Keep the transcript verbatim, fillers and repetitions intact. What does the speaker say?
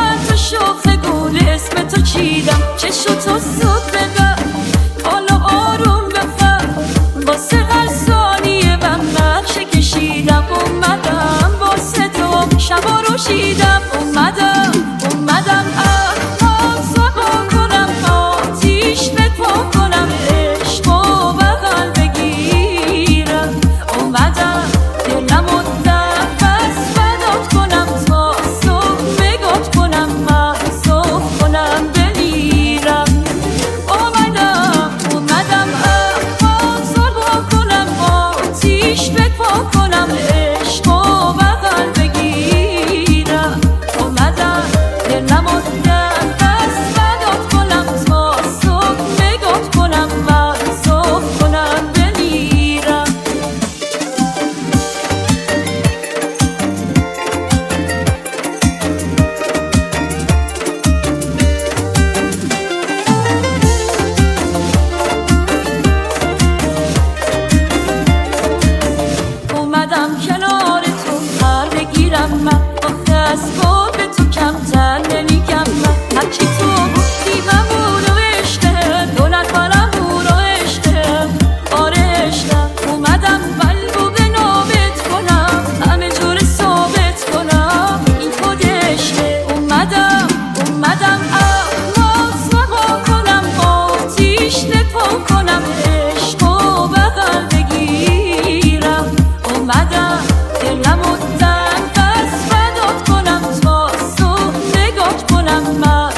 چند تا شاخ گل اسم تو چیدم، چشم تو زود ببر حالا آروم بفر، واسه هر ثانیه من نقشه کشیدم. اومدم واسه تو شبا رو شیدم، اومدم اومدم احمد سبا کنم، آتیش بپا کنم، عشق و بغل بگیرم. اومدم دلم و نفس فدات کنم، تا صبح بگات کنم، محصوب کنم بمیرم. اومدم اومدم احمد سبا کنم، آتیش بپا کنم، عشق و بغل بگیرم. اومدم دلم و نفس فدات کنم، تا صبح بگات کنم، محصوب کنم بمیرم. اومدم کنار تو پر بگیرم، من آخه از به تو کمتر نمیگم. من هرچی تو گفتی همون عشقه، دولت برم اون عشقه، آره عشقم. اومدم قلبو به نابت کنم، همه جور ثابت کنم این خود عشقه. اومدم اومدم احمد سبا کنم، آتیش بپا کنم، عشق و بغل بگیرم. اومدم دلم و نفس فدات کنم، تا صبح نگات کنم، من